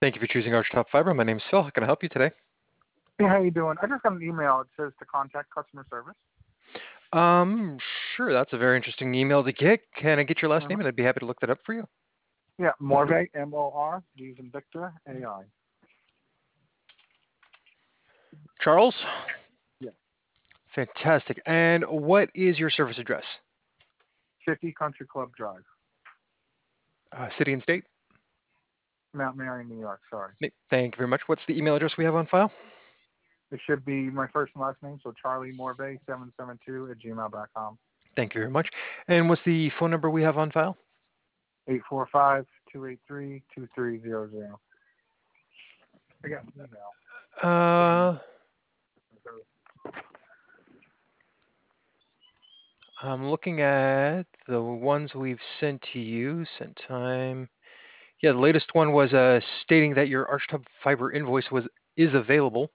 Thank you for choosing Archtop Fiber. My name is Phil. How can I help you today? Hey, how you doing? I just got an email. It says to contact customer service. Sure. That's a very interesting email to get. Can I get your last name, Mm-hmm. and I'd be happy to look that up for you. Yeah, Morvay, M-O-R, V as in Victor, A-I. Charles? Yeah. Fantastic. And what is your service address? 50 Country Club Drive, City and state? Mount Marion, New York. Sorry. Thank you very much. What's the email address we have on file? It should be my first and last name, so Charlie Morvay 772 at gmail.com. Thank you very much. And what's the phone number we have on file? 845-283-2300. I got an email. I'm looking at the ones we've sent to you. Sent time. Yeah, the latest one was stating that your Archtop Fiber invoice is available.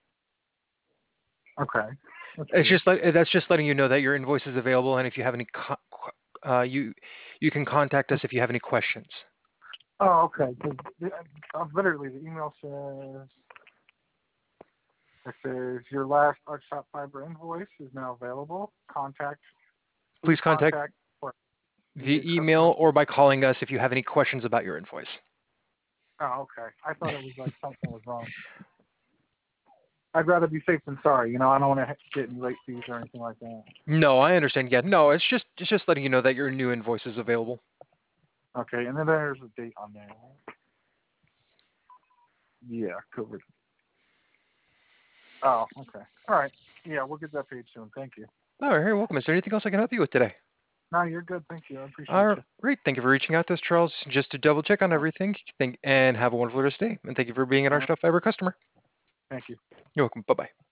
Okay. That's just letting you know that your invoice is available, and if you have any, you can contact us if you have any questions. Oh, okay. Literally, the email says your last Archtop Fiber invoice is now available. Please contact via email or by calling us if you have any questions about your invoice. Oh, okay. I thought it was like something was wrong. I'd rather be safe than sorry. I don't want to get any late fees or anything like that. No, I understand. Yeah, no, it's just letting you know that your new invoice is available. Okay, and then there's a date on there. Yeah, COVID. Oh, okay. All right. Yeah, we'll get that paid soon. Thank you. All right, you're welcome. Is there anything else I can help you with today? No, you're good. Thank you. I appreciate All you. right, thank you for reaching out to us, Charles. Just to double check on everything, and have a wonderful rest of the day. And thank you for being an Archtop Fiber customer. Thank you. You're welcome. Bye-bye.